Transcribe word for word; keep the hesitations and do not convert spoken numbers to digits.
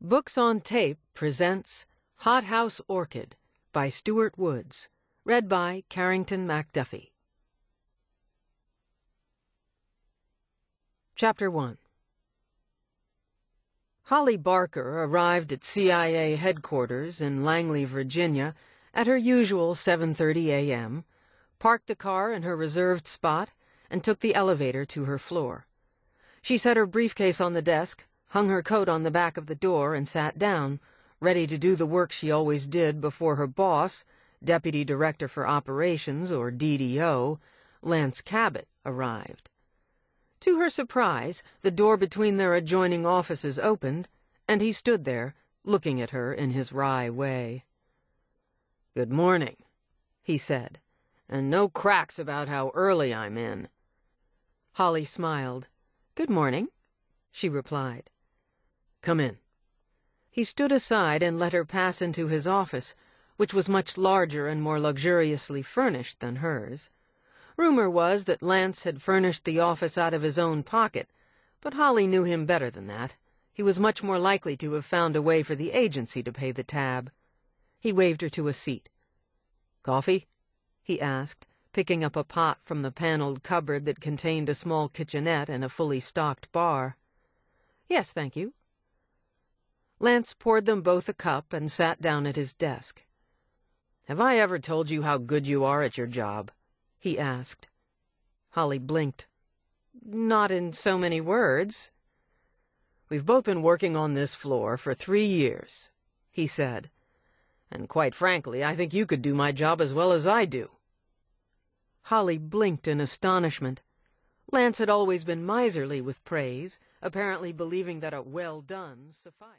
Books on Tape presents Hothouse Orchid by Stuart Woods, read by Carrington MacDuffie. Chapter one. Holly Barker arrived at C I A headquarters in Langley, Virginia, at her usual seven thirty a m, parked the car in her reserved spot, and took the elevator to her floor. She set her briefcase on the desk, hung her coat on the back of the door, and sat down, ready to do the work she always did before her boss, Deputy Director for Operations, or D D O, Lance Cabot, arrived. To her surprise, the door between their adjoining offices opened, and he stood there, looking at her in his wry way. "Good morning," he said, "and no cracks about how early I'm in." Holly smiled. "Good morning," she replied. "Come in." He stood aside and let her pass into his office, which was much larger and more luxuriously furnished than hers. Rumor was that Lance had furnished the office out of his own pocket, but Holly knew him better than that. He was much more likely to have found a way for the agency to pay the tab. He waved her to a seat. "Coffee?" he asked, picking up a pot from the paneled cupboard that contained a small kitchenette and a fully stocked bar. "Yes, thank you." Lance poured them both a cup and sat down at his desk. "Have I ever told you how good you are at your job?" he asked. Holly blinked. "Not in so many words." "We've both been working on this floor for three years," he said. "And quite frankly, I think you could do my job as well as I do." Holly blinked in astonishment. Lance had always been miserly with praise, apparently believing that a well done sufficed.